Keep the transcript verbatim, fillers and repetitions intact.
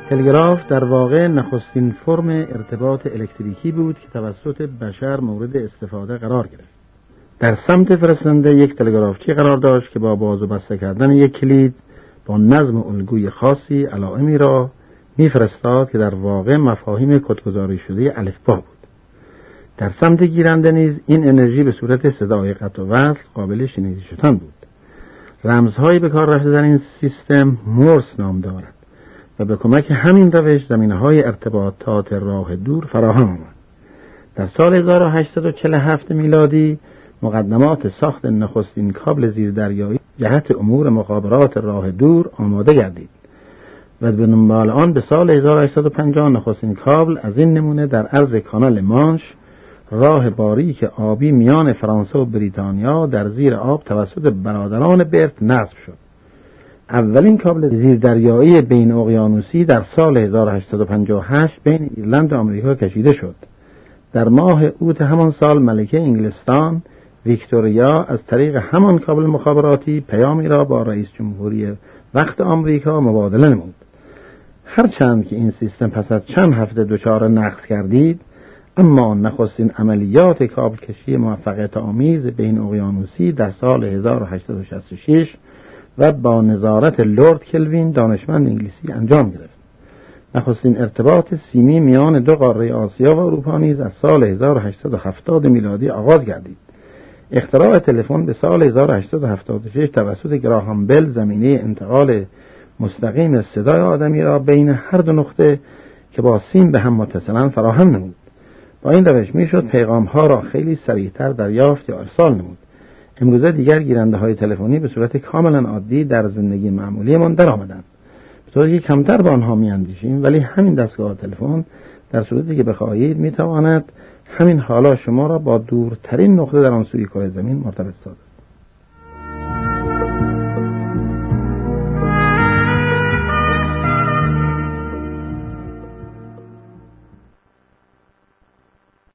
تلگراف در واقع نخستین فرم ارتباط الکتریکی بود که توسط بشر مورد استفاده قرار گرفت. در سمت فرستنده یک تلگرافچی قرار داشت که با باز و بسته کردن یک کلید با نظم الگوی خاصی علائمی را میفرستاد که در واقع مفاهیم کدگذاری شده الفبا بود. در سمت گیرنده نیز این انرژی به صورت صدای قطع و وصل قابل شنیده شدن بود. رمزهایی به کار رفته در این سیستم مورس نام دارد و به کمک همین روش زمینه‌های ارتباطات راه دور فراهم آمد. در سال هزار و هشتصد و چهل و هفت میلادی مقدمات ساخت نخستین کابل زیردریایی جهت امور مخابرات راه دور آماده گردید و به دنبال آن به سال هزار و هشتصد و پنجاه نخستین کابل از این نمونه در عرض کانال مانش، راه باریک آبی میان فرانسه و بریتانیا، در زیر آب توسط برادران برت نصب شد. اولین کابل زیردریایی بین اقیانوسی در سال هزار و هشتصد و پنجاه و هشت بین ایرلند و آمریکا کشیده شد. در ماه اوت همان سال ملکه انگلستان ویکتوریا از طریق همان کابل مخابراتی پیامی را با رئیس جمهوری وقت آمریکا مبادله نمود. هرچند که این سیستم پس از چند هفته دچار نقص گردید، اما نخستین عملیات کابل کشی موفقیت آمیز بین اقیانوسی در سال هزار و هشتصد و شصت و شش و با نظارت لورد کلوین دانشمند انگلیسی انجام گرفت. نخستین ارتباط سیمی میان دو قاره آسیا و اروپا نیز از سال هزار و هشتصد و هفتاد میلادی آغاز گردید. اختراع تلفن به سال هزار و هشتصد و هفتاد و شش توسط گراهام بل زمینه انتقال مستقیم صدای آدمی را بین هر دو نقطه که با سیم به هم متصلند فراهم نمود. با این روش میشد پیغام ها را خیلی سریعتر دریافت یا ارسال نمود. امروزه دیگر گیرنده های تلفنی به صورت کاملا عادی در زندگی معمولی من در آمدند، به طوری که کمتر به آنها میاندیشیم، ولی همین دستگاه تلفن در صورتی که بخواهید میتواند همین حالا شما را با دورترین نقطه در آن سوی کره زمین مرتبط سازد.